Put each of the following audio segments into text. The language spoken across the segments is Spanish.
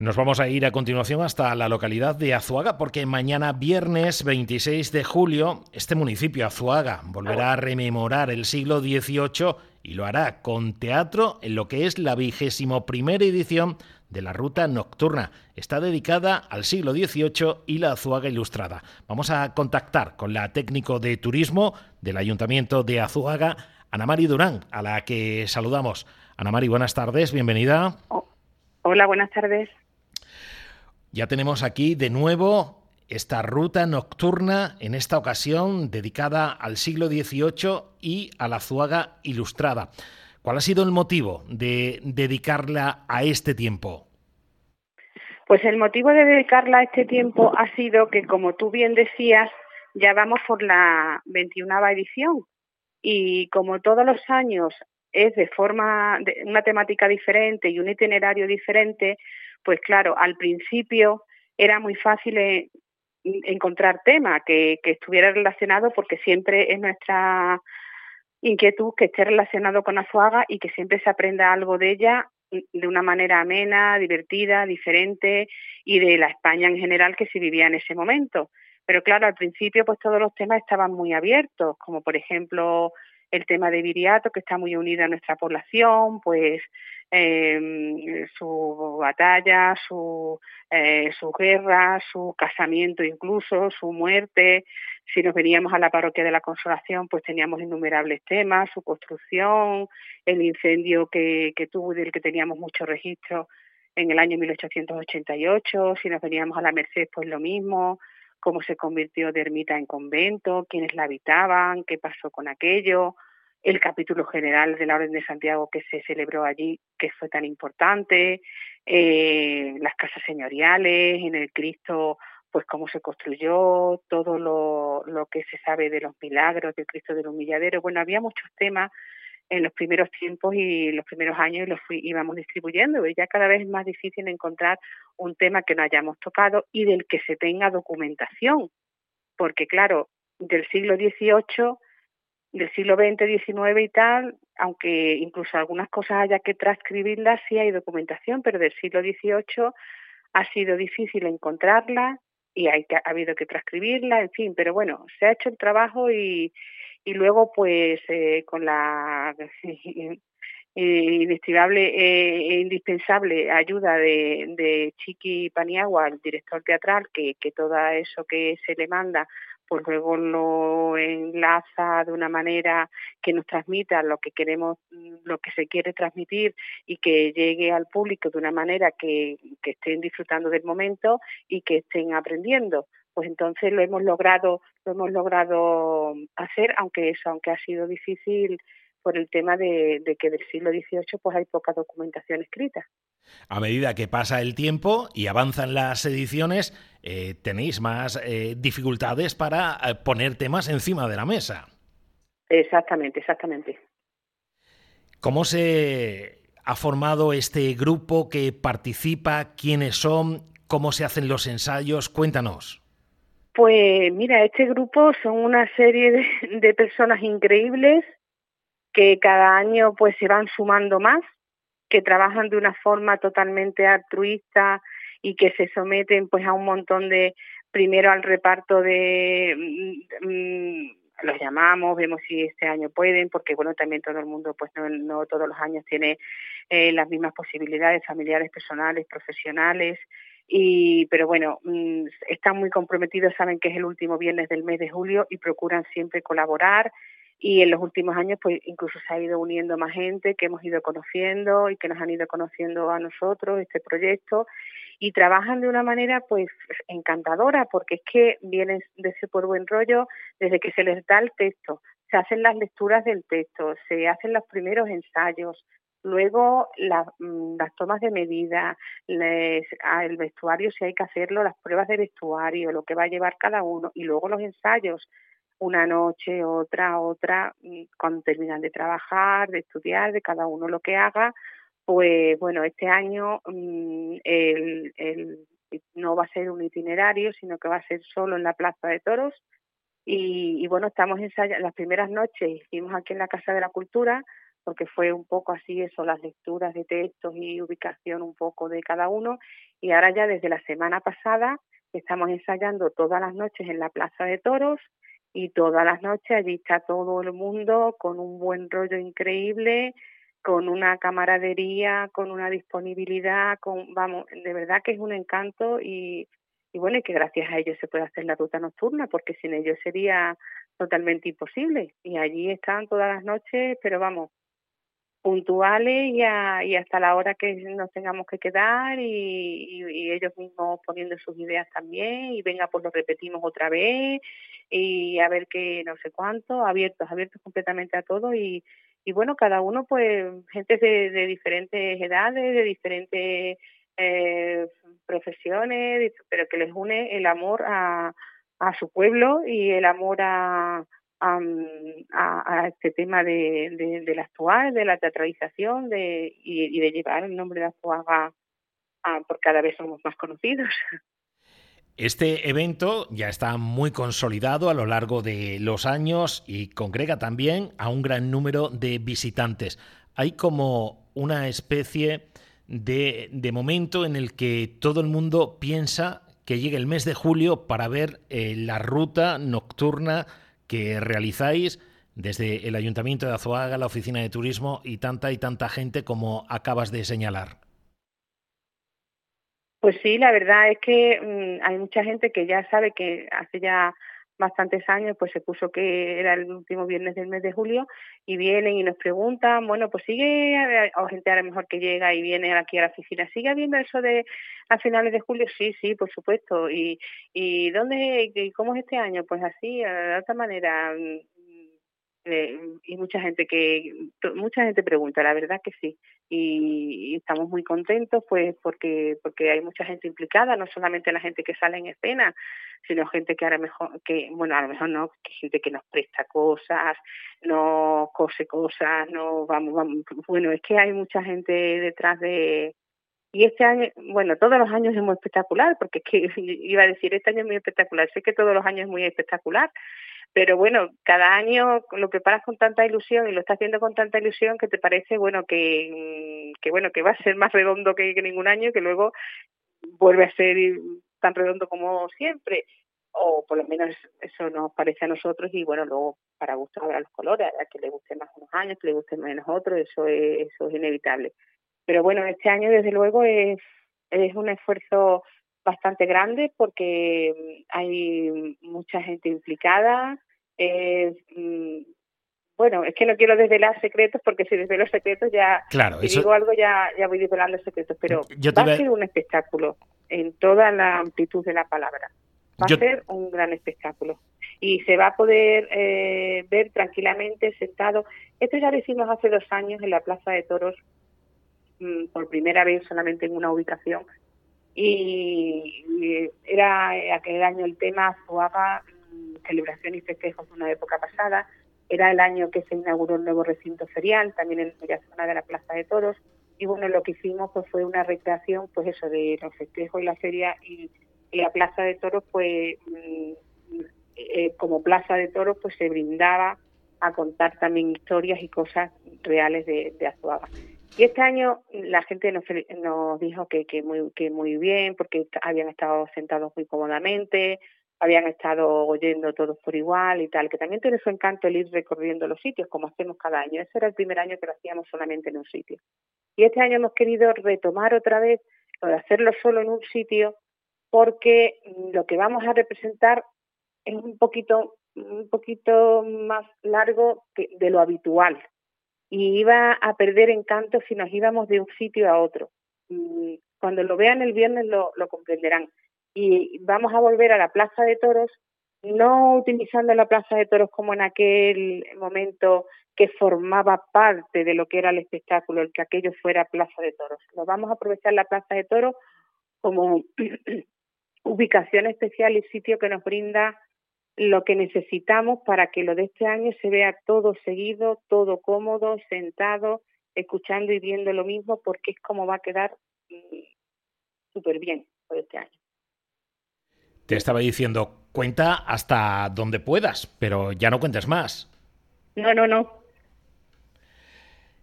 Nos vamos a ir a continuación hasta la localidad de Azuaga porque mañana viernes 26 de julio este municipio, Azuaga, volverá a rememorar el siglo XVIII y lo hará con teatro en lo que es la 21ª edición de la Ruta Nocturna. Está dedicada al siglo XVIII y la Azuaga Ilustrada. Vamos a contactar con la técnico de turismo del Ayuntamiento de Azuaga, Ana Mari Durán, a la que saludamos. Ana Mari, buenas tardes, bienvenida. Hola, buenas tardes. Ya tenemos aquí de nuevo esta ruta nocturna, en esta ocasión dedicada al siglo XVIII y a la Azuaga Ilustrada. ¿Cuál ha sido el motivo de dedicarla a este tiempo? Pues el motivo de dedicarla a este tiempo ha sido que, como tú bien decías, ya vamos por la 21ª edición y como todos los años es de una temática diferente y un itinerario diferente, pues claro, al principio era muy fácil encontrar tema que estuviera relacionado, porque siempre es nuestra inquietud que esté relacionado con Azuaga y que siempre se aprenda algo de ella de una manera amena, divertida, diferente, y de la España en general que se vivía en ese momento. Pero claro, al principio pues todos los temas estaban muy abiertos, como por ejemplo el tema de Viriato, que está muy unido a nuestra población, pues su batalla, su guerra, su casamiento incluso, su muerte. Si nos veníamos a la parroquia de la Consolación, pues teníamos innumerables temas, su construcción, el incendio que tuvo y del que teníamos mucho registro en el año 1888. Si nos veníamos a la Merced, pues lo mismo, cómo se convirtió de ermita en convento, quiénes la habitaban, qué pasó con aquello, el capítulo general de la Orden de Santiago que se celebró allí, que fue tan importante, las casas señoriales, en el Cristo, pues cómo se construyó, todo lo que se sabe de los milagros del Cristo del Humilladero. Bueno, había muchos temas en los primeros tiempos y los primeros años, y íbamos distribuyendo, y ya cada vez es más difícil encontrar un tema que no hayamos tocado y del que se tenga documentación, porque claro, del siglo XVIII, del siglo XX, XIX y tal, aunque incluso algunas cosas haya que transcribirlas, sí hay documentación, pero del siglo XVIII ha sido difícil encontrarla y ha habido que transcribirla, en fin, pero bueno, se ha hecho el trabajo y luego pues con la inestimable e indispensable ayuda de Chiqui Paniagua, el director teatral, que todo eso que se le manda pues luego lo enlaza de una manera que nos transmita lo que queremos, lo que se quiere transmitir, y que llegue al público de una manera que estén disfrutando del momento y que estén aprendiendo. Pues entonces lo hemos logrado hacer, aunque ha sido difícil por el tema de que del siglo XVIII pues hay poca documentación escrita. A medida que pasa el tiempo y avanzan las ediciones, tenéis más dificultades para poner temas encima de la mesa. Exactamente, exactamente. ¿Cómo se ha formado este grupo que participa? ¿Quiénes son? ¿Cómo se hacen los ensayos? Cuéntanos. Pues mira, este grupo son una serie de personas increíbles que cada año pues se van sumando más, que trabajan de una forma totalmente altruista y que se someten pues a un montón de, primero al reparto los llamamos, vemos si este año pueden, porque bueno, también todo el mundo pues no todos los años tiene las mismas posibilidades familiares, personales, profesionales. Pero bueno, están muy comprometidos, saben que es el último viernes del mes de julio y procuran siempre colaborar, y en los últimos años pues incluso se ha ido uniendo más gente que hemos ido conociendo y que nos han ido conociendo a nosotros este proyecto, y trabajan de una manera pues encantadora, porque es que vienen de ese por buen rollo desde que se les da el texto, se hacen las lecturas del texto, se hacen los primeros ensayos, luego las tomas de medida, el vestuario si hay que hacerlo, las pruebas de vestuario, lo que va a llevar cada uno, y luego los ensayos, una noche, otra, cuando terminan de trabajar, de estudiar, de cada uno lo que haga. Pues bueno, este año no va a ser un itinerario, sino que va a ser solo en la Plaza de Toros. Y bueno, estamos ensayando, las primeras noches hicimos aquí en la Casa de la Cultura, porque fue un poco así eso, las lecturas de textos y ubicación un poco de cada uno. Y ahora ya desde la semana pasada estamos ensayando todas las noches en la Plaza de Toros, y todas las noches allí está todo el mundo con un buen rollo increíble, con una camaradería, con una disponibilidad, vamos, de verdad que es un encanto. Y bueno, y que gracias a ellos se puede hacer la ruta nocturna, porque sin ellos sería totalmente imposible. Y allí están todas las noches, pero vamos, puntuales y hasta la hora que nos tengamos que quedar, y ellos mismos poniendo sus ideas también, y venga, pues lo repetimos otra vez, y a ver qué no sé cuánto, abiertos completamente a todo. Y bueno, cada uno, pues gente de diferentes edades, de diferentes eh, profesiones, pero que les une el amor a su pueblo y el amor a este tema del actual, de la teatralización y de llevar el nombre de Azuaga, por cada vez somos más conocidos. Este evento ya está muy consolidado a lo largo de los años y congrega también a un gran número de visitantes. Hay como una especie de momento en el que todo el mundo piensa que llegue el mes de julio para ver la ruta nocturna que realizáis desde el Ayuntamiento de Azuaga, la Oficina de Turismo y tanta gente como acabas de señalar. Pues sí, la verdad es que hay mucha gente que ya sabe que hace ya bastantes años pues se puso que era el último viernes del mes de julio, y vienen y nos preguntan, bueno, pues sigue, o gente a lo mejor que llega y viene aquí a la oficina, ¿sigue habiendo eso de a finales de julio? Sí, sí, por supuesto. ¿Y dónde, y cómo es este año? Pues así, de otra manera. Y mucha gente pregunta, la verdad que sí. Y estamos muy contentos, pues porque hay mucha gente implicada, no solamente la gente que sale en escena, sino gente que a lo mejor a lo mejor no, que gente que nos presta cosas, nos cose cosas, no vamos, bueno, es que hay mucha gente detrás de. Y este año, bueno, todos los años es muy espectacular, porque es que iba a decir, este año es muy espectacular, sé que todos los años es muy espectacular, pero bueno, cada año lo preparas con tanta ilusión y lo estás haciendo con tanta ilusión que te parece, bueno, que va a ser más redondo que ningún año, y que luego vuelve a ser tan redondo como siempre, o por lo menos eso nos parece a nosotros. Y bueno, luego para gusto habrá los colores, a que le guste más unos años, que le guste menos otros, eso es inevitable. Pero bueno, este año desde luego es un esfuerzo bastante grande, porque hay mucha gente implicada. Bueno, es que no quiero desvelar secretos, porque si desvelo secretos ya, Claro, si eso digo algo ya voy desvelando secretos, pero yo te va a iba, ser un espectáculo en toda la amplitud de la palabra. Va a yo ser un gran espectáculo y se va a poder ver tranquilamente sentado. Esto ya lo hicimos hace 2 años en la Plaza de Toros, por primera vez solamente en una ubicación, y era aquel año el tema Azuaga, celebración y festejos de una época pasada. Era el año que se inauguró el nuevo recinto ferial, también en la zona de la Plaza de Toros, y bueno, lo que hicimos pues fue una recreación, pues eso, de los festejos y la feria, y la Plaza de Toros, pues como Plaza de Toros, pues se brindaba a contar también historias y cosas reales de Azuaga. Y este año la gente nos dijo que muy bien, porque habían estado sentados muy cómodamente, habían estado oyendo todos por igual y tal, que también tiene su encanto el ir recorriendo los sitios, como hacemos cada año. Ese era el primer año que lo hacíamos solamente en un sitio. Y este año hemos querido retomar otra vez lo de hacerlo solo en un sitio, porque lo que vamos a representar es un poquito más largo de lo habitual, y iba a perder encanto si nos íbamos de un sitio a otro. Cuando lo vean el viernes lo comprenderán. Y vamos a volver a la Plaza de Toros, no utilizando la Plaza de Toros como en aquel momento que formaba parte de lo que era el espectáculo, el que aquello fuera Plaza de Toros. Nos vamos a aprovechar la Plaza de Toros como ubicación especial y sitio que nos brinda lo que necesitamos para que lo de este año se vea todo seguido, todo cómodo, sentado, escuchando y viendo lo mismo, porque es como va a quedar súper bien por este año. te estaba diciendo, cuenta hasta donde puedas, pero ya no cuentes más. No.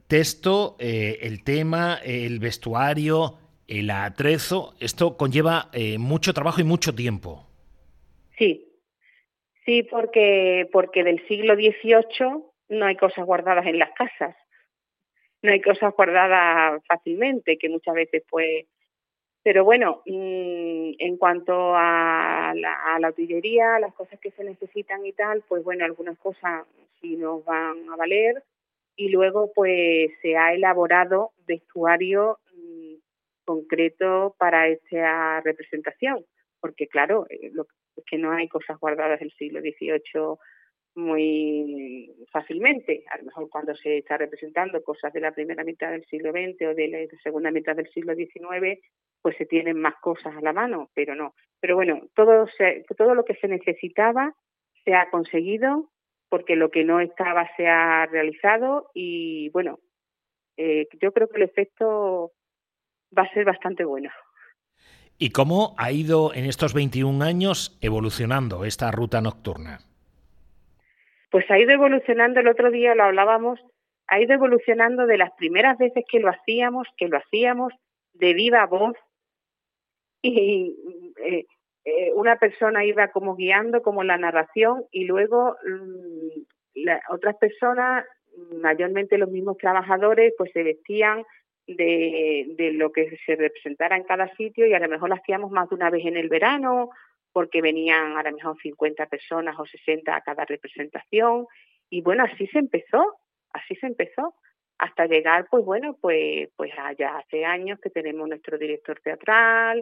texto, el tema, el vestuario, el atrezo, esto conlleva mucho trabajo y mucho tiempo. Sí, sí, porque del siglo XVIII no hay cosas guardadas en las casas, no hay cosas guardadas fácilmente, que muchas veces pues. Pero bueno, en cuanto a la utilería, las cosas que se necesitan y tal, pues bueno, algunas cosas sí nos van a valer, y luego pues se ha elaborado vestuario concreto para esta representación, porque claro, es que no hay cosas guardadas del siglo XVIII muy fácilmente. A lo mejor cuando se está representando cosas de la primera mitad del siglo XX o de la segunda mitad del siglo XIX, pues se tienen más cosas a la mano, pero no. Pero bueno, todo lo que se necesitaba se ha conseguido, porque lo que no estaba se ha realizado, y bueno, yo creo que el efecto va a ser bastante bueno. ¿Y cómo ha ido en estos 21 años evolucionando esta ruta nocturna? Pues ha ido evolucionando, el otro día lo hablábamos, ha ido evolucionando de las primeras veces que lo hacíamos de viva voz, y una persona iba como guiando, como la narración, y luego otras personas, mayormente los mismos trabajadores, pues se vestían de lo que se representara en cada sitio, y a lo mejor lo hacíamos más de una vez en el verano, porque venían a lo mejor 50 personas o 60 a cada representación, y bueno, así se empezó, hasta llegar, pues bueno, pues allá hace años que tenemos nuestro director teatral,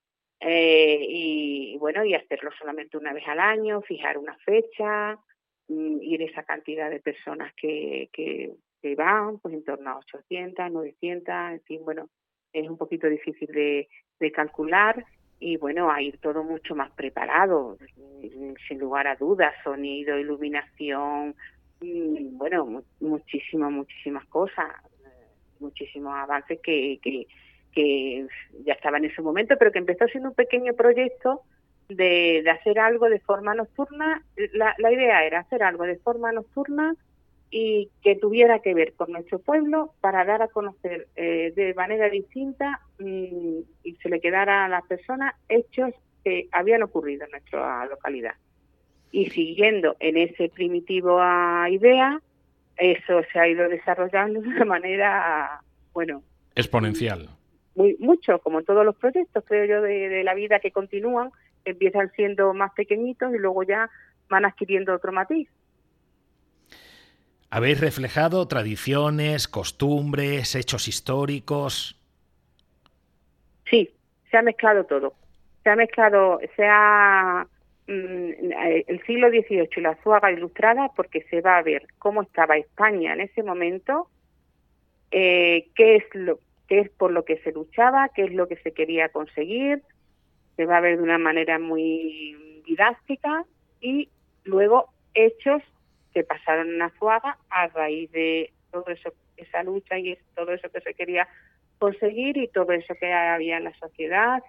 y bueno, y hacerlo solamente una vez al año, fijar una fecha, ir esa cantidad de personas que van, pues en torno a 800, 900, en fin, bueno, es un poquito difícil de calcular, y bueno, a ir todo mucho más preparado, sin lugar a dudas, sonido, iluminación, bueno, muchísimas cosas, muchísimos avances que ya estaba en ese momento, pero que empezó siendo un pequeño proyecto de hacer algo de forma nocturna. La idea era hacer algo de forma nocturna y que tuviera que ver con nuestro pueblo, para dar a conocer de manera distinta, y se le quedara a las personas hechos que habían ocurrido en nuestra localidad. Y siguiendo en ese primitivo idea, eso se ha ido desarrollando de una manera, bueno, Exponencial. mucho, como todos los proyectos, creo yo, de la vida que continúan, empiezan siendo más pequeñitos y luego ya van adquiriendo otro matiz. ¿Habéis reflejado tradiciones, costumbres, hechos históricos? Sí, se ha mezclado todo. El siglo XVIII y la Zuaga Ilustrada, porque se va a ver cómo estaba España en ese momento, qué es por lo que se luchaba, qué es lo que se quería conseguir. Se va a ver de una manera muy didáctica, y luego hechos que pasaron en Azuaga a raíz de todo eso, esa lucha y todo eso que se quería conseguir, y todo eso que había en la sociedad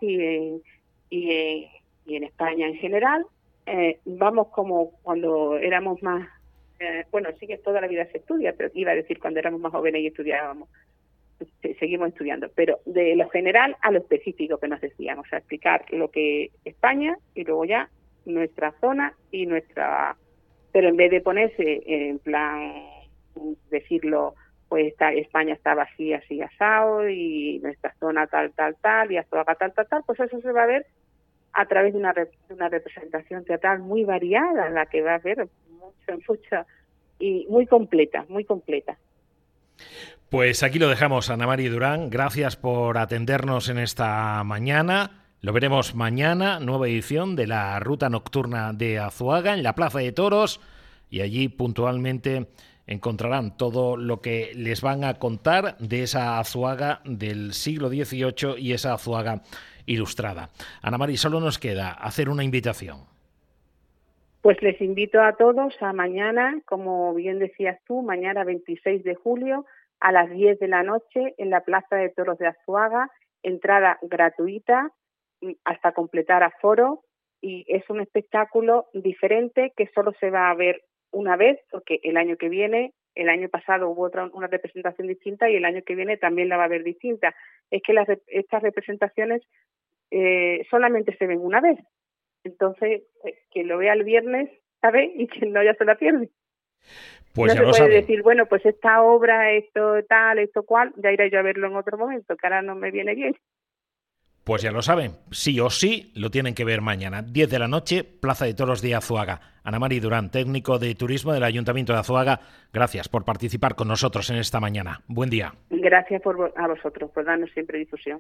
y en España en general. Vamos como cuando éramos más, bueno, sí que toda la vida se estudia, pero iba a decir cuando éramos más jóvenes y estudiábamos, seguimos estudiando, pero de lo general a lo específico que nos decíamos, a explicar lo que España y luego ya nuestra zona y nuestra, pero en vez de ponerse en plan decirlo, pues España estaba así, así asado, y nuestra zona tal, y Azuaga tal, pues eso se va a ver a través de una representación teatral muy variada, la que va a ver mucho y muy completa, muy completa. Pues aquí lo dejamos, Ana María Durán. Gracias por atendernos en esta mañana. Lo veremos mañana, nueva edición de la Ruta Nocturna de Azuaga en la Plaza de Toros, y allí puntualmente encontrarán todo lo que les van a contar de esa Azuaga del siglo XVIII y esa Azuaga ilustrada. Ana María, solo nos queda hacer una invitación. Pues les invito a todos a mañana, como bien decías tú, mañana 26 de julio a las 10 de la noche en la Plaza de Toros de Azuaga, entrada gratuita hasta completar aforo, y es un espectáculo diferente que solo se va a ver una vez, porque el año que viene el año pasado hubo una representación distinta y el año que viene también la va a haber distinta. Es que estas representaciones solamente se ven una vez. Entonces, quien lo vea el viernes sabe y quien no ya se la pierde. Pues no se puede decir, bueno, pues esta obra, esto tal, esto cual, ya iré yo a verlo en otro momento, que ahora no me viene bien. Pues ya lo saben, sí o sí lo tienen que ver mañana, 10 de la noche, Plaza de Toros de Azuaga. Ana Mari Durán, técnico de turismo del Ayuntamiento de Azuaga, gracias por participar con nosotros en esta mañana. Buen día. Gracias a vosotros por darnos siempre difusión.